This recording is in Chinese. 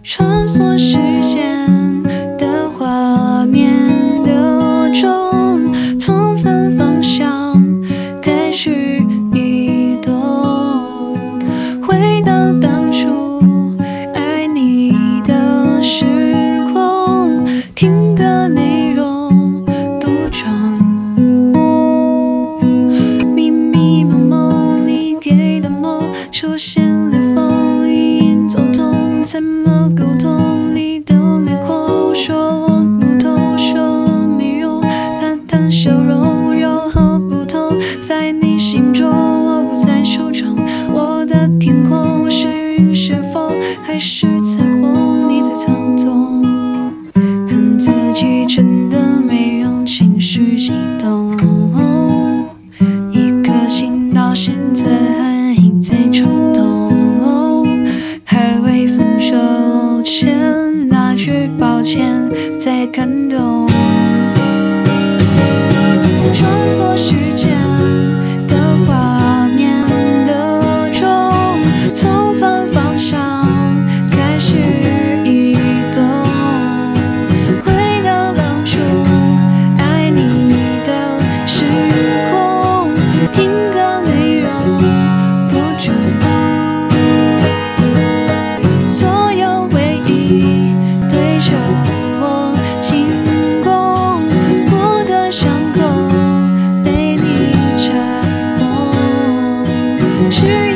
穿梭时间的画面的钟，从反方向开始移动，回到当初爱你的时空，听歌内容独钟，迷迷蒙蒙你给的梦，出现裂缝，语音走通，怎么沟通你都没空，说我不懂，说我没用，淡淡笑容有何不同？在你心中，我不在手中，我的天空是云是风，还是彩虹你在操纵？恨自己真的没用情绪激动，一颗心到现在还在抽动，还未分手前那句抱歉在感动。穿梭时间的画面的钟，从反方向开始移动，回到当初爱你的时空，听歌内容不重，所有回忆对着我进攻，我的伤口被你拆封，是